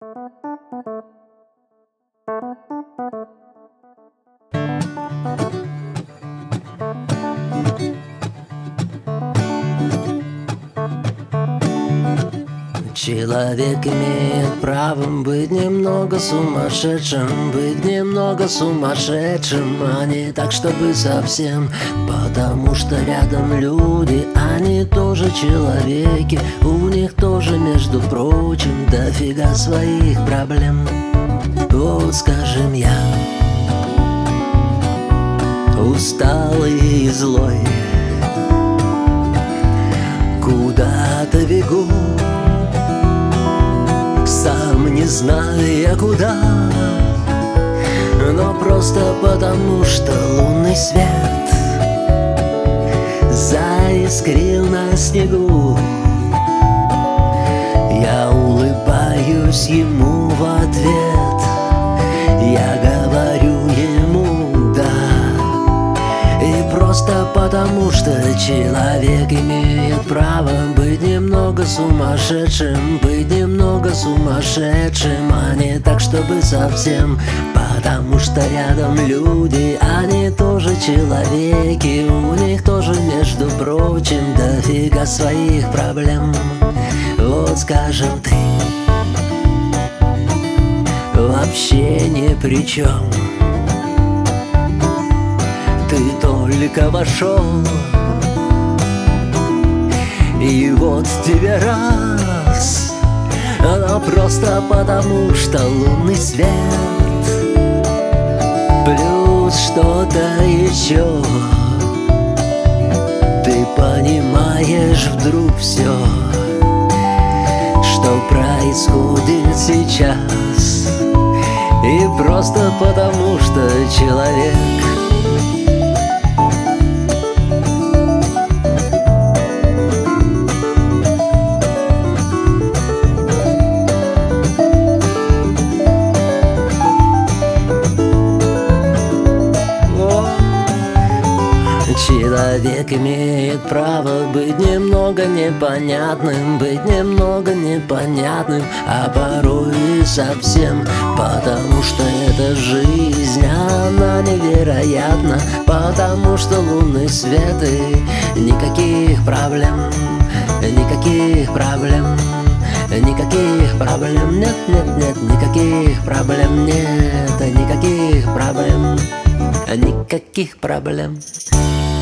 Человек имеет право быть немного сумасшедшим, быть немного сумасшедшим, а не так, чтобы совсем. Потому что рядом люди, они тоже человеки, у них тоже, между прочим, дофига своих проблем. Вот, скажем, я усталый и злой, куда-то бегу, сам не знаю я куда, но просто потому, что лунный свет заискрил на снегу. Я улыбаюсь ему в ответ, я говорю ему да. И просто потому, что человек имеет право быть немного сумасшедшим, быть немного сумасшедшим, а не так, чтобы совсем. Потому что рядом люди, они тоже человеки, у них тоже, между прочим, дофига своих проблем. Вот, скажем, ты вообще ни при чем. Ты только вошел, и вот тебе раз, но просто потому, что лунный свет плюс что-то еще. Ты понимаешь вдруг все, что происходит сейчас, и просто потому, что человек Человек имеет право быть немного непонятным, быть немного непонятным, а порой и совсем. Потому что эта жизнь, она невероятна, потому что лунный свет и никаких проблем, никаких проблем, никаких проблем, нет, нет, нет, никаких проблем, нет, никаких проблем, никаких проблем.